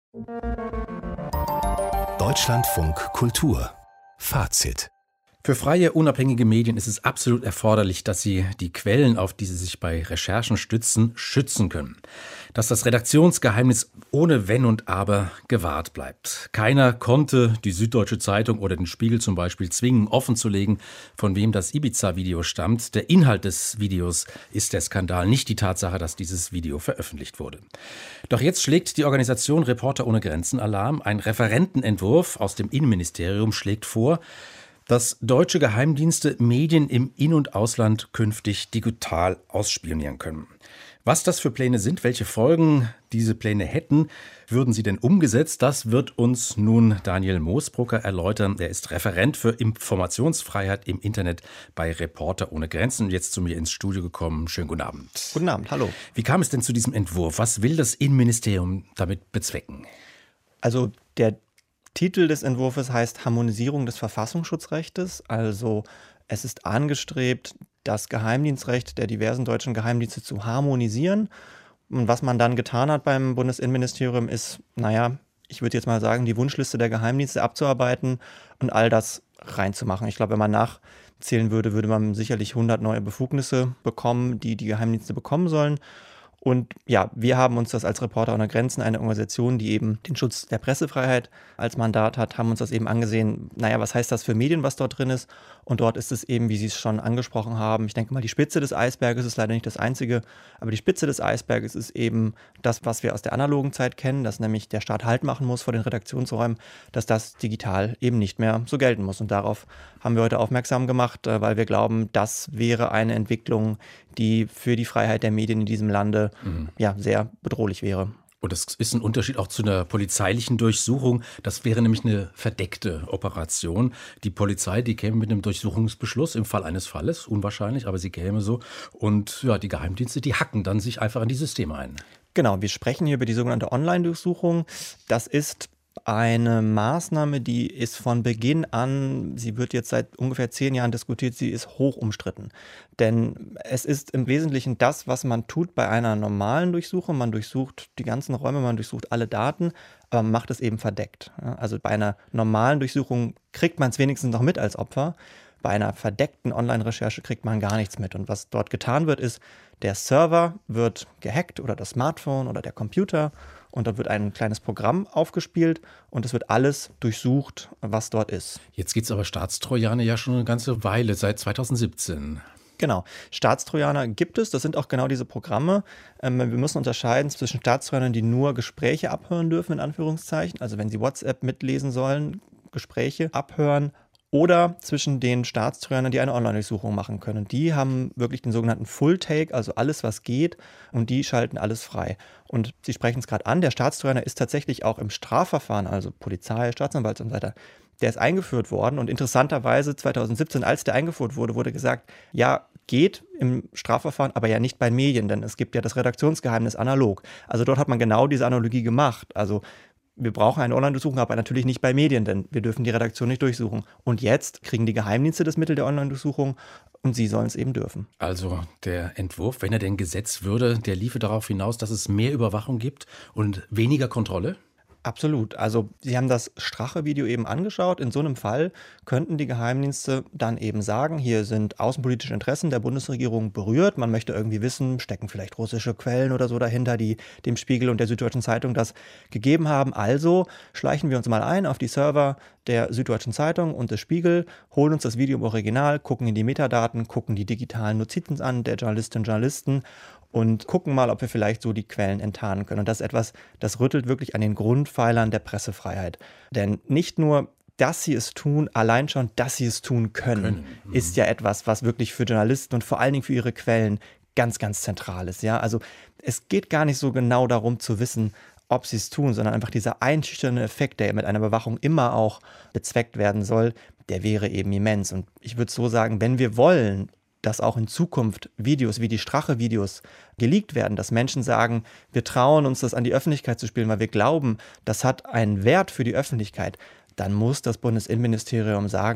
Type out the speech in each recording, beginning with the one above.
Deutschlandfunk Kultur Fazit. Für freie, unabhängige Medien ist es absolut erforderlich, dass sie die Quellen, auf die sie sich bei Recherchen stützen, schützen können. Dass das Redaktionsgeheimnis ohne Wenn und Aber gewahrt bleibt. Keiner konnte die Süddeutsche Zeitung oder den Spiegel zum Beispiel zwingen, offenzulegen, von wem das Ibiza-Video stammt. Der Inhalt des Videos ist der Skandal, nicht die Tatsache, dass dieses Video veröffentlicht wurde. Doch jetzt schlägt die Organisation Reporter ohne Grenzen Alarm. Ein Referentenentwurf aus dem Innenministerium schlägt vor, dass deutsche Geheimdienste Medien im In- und Ausland künftig digital ausspionieren können. Was das für Pläne sind, welche Folgen diese Pläne hätten, würden sie denn umgesetzt? Das wird uns nun Daniel Moosbrucker erläutern. Er ist Referent für Informationsfreiheit im Internet bei Reporter ohne Grenzen und jetzt zu mir ins Studio gekommen. Schönen guten Abend. Guten Abend, hallo. Wie kam es denn zu diesem Entwurf? Was will das Innenministerium damit bezwecken? Also der Titel des Entwurfs heißt Harmonisierung des Verfassungsschutzrechtes. Also es ist angestrebt, das Geheimdienstrecht der diversen deutschen Geheimdienste zu harmonisieren. Und was man dann getan hat beim Bundesinnenministerium ist, ich würde jetzt mal sagen, die Wunschliste der Geheimdienste abzuarbeiten und all das reinzumachen. Ich glaube, wenn man nachzählen würde, würde man sicherlich 100 neue Befugnisse bekommen, die die Geheimdienste bekommen sollen. Und ja, wir haben uns das als Reporter ohne Grenzen, eine Organisation, die eben den Schutz der Pressefreiheit als Mandat hat, haben uns das eben angesehen, was heißt das für Medien, was dort drin ist? Und dort ist es eben, wie Sie es schon angesprochen haben, ich denke mal, die Spitze des Eisberges ist leider nicht das einzige, aber die Spitze des Eisberges ist eben das, was wir aus der analogen Zeit kennen, dass nämlich der Staat Halt machen muss vor den Redaktionsräumen, dass das digital eben nicht mehr so gelten muss. Und darauf haben wir heute aufmerksam gemacht, weil wir glauben, das wäre eine Entwicklung, die für die Freiheit der Medien in diesem Lande sehr bedrohlich wäre. Und das ist ein Unterschied auch zu einer polizeilichen Durchsuchung. Das wäre nämlich eine verdeckte Operation. Die Polizei, die käme mit einem Durchsuchungsbeschluss im Fall eines Falles, unwahrscheinlich, aber sie käme so. Und ja, die Geheimdienste, die hacken dann sich einfach in die Systeme ein. Genau, wir sprechen hier über die sogenannte Online-Durchsuchung. Das ist eine Maßnahme, die ist von Beginn an, sie wird jetzt seit ungefähr 10 Jahren diskutiert, sie ist hoch umstritten. Denn es ist im Wesentlichen das, was man tut bei einer normalen Durchsuchung. Man durchsucht die ganzen Räume, man durchsucht alle Daten, aber man macht es eben verdeckt. Also bei einer normalen Durchsuchung kriegt man es wenigstens noch mit als Opfer. Bei einer verdeckten Online-Recherche kriegt man gar nichts mit. Und was dort getan wird, ist, der Server wird gehackt oder das Smartphone oder der Computer und da wird ein kleines Programm aufgespielt und es wird alles durchsucht, was dort ist. Jetzt gibt es aber Staatstrojaner ja schon eine ganze Weile, seit 2017. Genau, Staatstrojaner gibt es, das sind auch genau diese Programme. Wir müssen unterscheiden zwischen Staatstrojanern, die nur Gespräche abhören dürfen, in Anführungszeichen, also wenn sie WhatsApp mitlesen sollen, Gespräche abhören, oder zwischen den Staatstrojanern, die eine Online-Durchsuchung machen können. Die haben wirklich den sogenannten Full-Take, also alles, was geht, und die schalten alles frei. Und Sie sprechen es gerade an, der Staatstrojaner ist tatsächlich auch im Strafverfahren, also Polizei, Staatsanwalt und so weiter, der ist eingeführt worden. Und interessanterweise 2017, als der eingeführt wurde, wurde gesagt, ja, geht im Strafverfahren, aber ja nicht bei Medien, denn es gibt ja das Redaktionsgeheimnis analog. Also dort hat man genau diese Analogie gemacht. Also wir brauchen eine Online-Durchsuchung, aber natürlich nicht bei Medien, denn wir dürfen die Redaktion nicht durchsuchen. Und jetzt kriegen die Geheimdienste das Mittel der Online-Durchsuchung und sie sollen es eben dürfen. Also der Entwurf, wenn er denn gesetzt würde, der liefe darauf hinaus, dass es mehr Überwachung gibt und weniger Kontrolle? Absolut. Also Sie haben das Strache-Video eben angeschaut. In so einem Fall könnten die Geheimdienste dann eben sagen, hier sind außenpolitische Interessen der Bundesregierung berührt. Man möchte irgendwie wissen, stecken vielleicht russische Quellen oder so dahinter, die dem Spiegel und der Süddeutschen Zeitung das gegeben haben. Also schleichen wir uns mal ein auf die Server der Süddeutschen Zeitung und des Spiegel, holen uns das Video im Original, gucken in die Metadaten, gucken die digitalen Notizen an der Journalistinnen und Journalisten und gucken mal, ob wir vielleicht so die Quellen enttarnen können. Und das ist etwas, das rüttelt wirklich an den Grundpfeilern der Pressefreiheit. Denn nicht nur, dass sie es tun, allein schon, dass sie es tun können. Ist ja etwas, was wirklich für Journalisten und vor allen Dingen für ihre Quellen ganz, ganz zentral ist. Ja? Also es geht gar nicht so genau darum zu wissen, ob sie es tun, sondern einfach dieser einschüchternde Effekt, der mit einer Überwachung immer auch bezweckt werden soll, der wäre eben immens. Und ich würde so sagen, wenn wir wollen, dass auch in Zukunft Videos wie die Strache-Videos geleakt werden, dass Menschen sagen, wir trauen uns das an die Öffentlichkeit zu spielen, weil wir glauben, das hat einen Wert für die Öffentlichkeit, dann muss das Bundesinnenministerium sagen,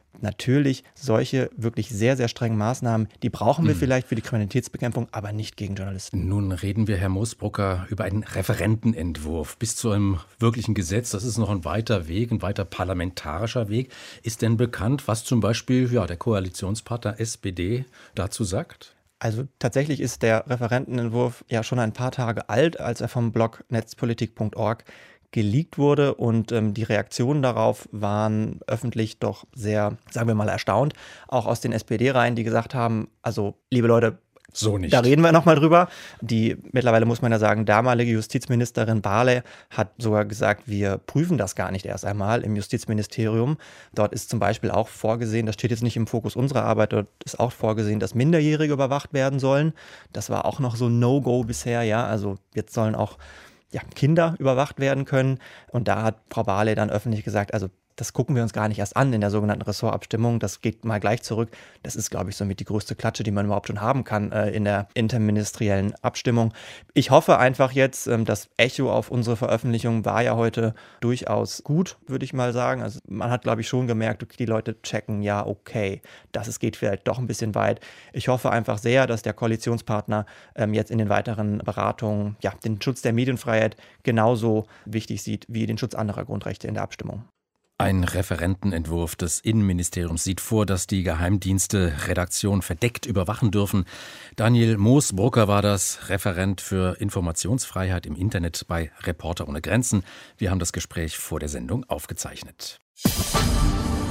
natürlich solche wirklich sehr, sehr strengen Maßnahmen, die brauchen wir vielleicht für die Kriminalitätsbekämpfung, aber nicht gegen Journalisten. Nun reden wir, Herr Moosbrucker, über einen Referentenentwurf bis zu einem wirklichen Gesetz. Das ist noch ein weiter Weg, ein weiter parlamentarischer Weg. Ist denn bekannt, was zum Beispiel der Koalitionspartner SPD dazu sagt? Also tatsächlich ist der Referentenentwurf ja schon ein paar Tage alt, als er vom Blog netzpolitik.org geleakt wurde und die Reaktionen darauf waren öffentlich doch sehr, sagen wir mal, erstaunt. Auch aus den SPD-Reihen, die gesagt haben, also liebe Leute, so nicht. Da reden wir nochmal drüber. Die mittlerweile, muss man ja sagen, damalige Justizministerin Barley hat sogar gesagt, wir prüfen das gar nicht erst einmal im Justizministerium. Dort ist zum Beispiel auch vorgesehen, das steht jetzt nicht im Fokus unserer Arbeit, dort ist auch vorgesehen, dass Minderjährige überwacht werden sollen. Das war auch noch so ein No-Go bisher, ja. Also jetzt sollen auch Kinder überwacht werden können. Und da hat Frau Barley dann öffentlich gesagt, also das gucken wir uns gar nicht erst an in der sogenannten Ressortabstimmung. Das geht mal gleich zurück. Das ist, glaube ich, somit die größte Klatsche, die man überhaupt schon haben kann in der interministeriellen Abstimmung. Ich hoffe einfach jetzt, das Echo auf unsere Veröffentlichung war ja heute durchaus gut, würde ich mal sagen. Also man hat, glaube ich, schon gemerkt, okay, die Leute checken, ja, okay, es geht vielleicht doch ein bisschen weit. Ich hoffe einfach sehr, dass der Koalitionspartner jetzt in den weiteren Beratungen den Schutz der Medienfreiheit genauso wichtig sieht wie den Schutz anderer Grundrechte in der Abstimmung. Ein Referentenentwurf des Innenministeriums sieht vor, dass die Geheimdienste Redaktionen verdeckt überwachen dürfen. Daniel Moosbrucker war das, Referent für Informationsfreiheit im Internet bei Reporter ohne Grenzen. Wir haben das Gespräch vor der Sendung aufgezeichnet.